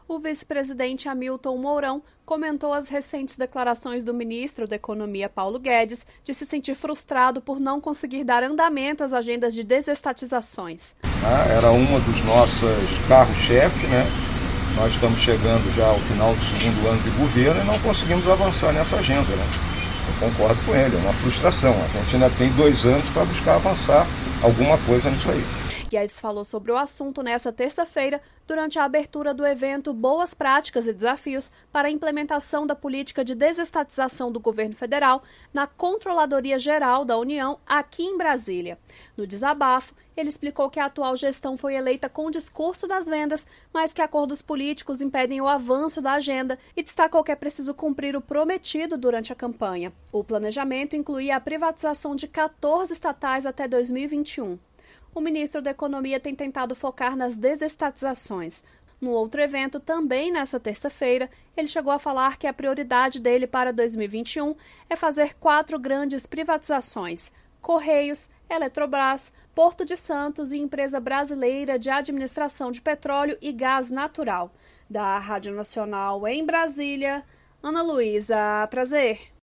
O vice-presidente Hamilton Mourão comentou as recentes declarações do ministro da Economia, Paulo Guedes, de se sentir frustrado por não conseguir dar andamento às agendas de desestatizações. Era uma dos nossos carros-chefe, né? Nós estamos chegando já ao final do segundo ano de governo e não conseguimos avançar nessa agenda, né? Eu concordo com ele, é uma frustração. A gente ainda tem 2 anos para buscar avançar alguma coisa nisso aí. Guedes falou sobre o assunto nesta terça-feira, durante a abertura do evento Boas Práticas e Desafios para a implementação da política de desestatização do governo federal na Controladoria Geral da União, aqui em Brasília. No desabafo, ele explicou que a atual gestão foi eleita com o discurso das vendas, mas que acordos políticos impedem o avanço da agenda e destacou que é preciso cumprir o prometido durante a campanha. O planejamento incluía a privatização de 14 estatais até 2021. O ministro da Economia tem tentado focar nas desestatizações. No outro evento, também nesta terça-feira, ele chegou a falar que a prioridade dele para 2021 é fazer 4 grandes privatizações: Correios, Eletrobras, Porto de Santos e Empresa Brasileira de Administração de Petróleo e Gás Natural. Da Rádio Nacional em Brasília, Ana Luísa Prazer.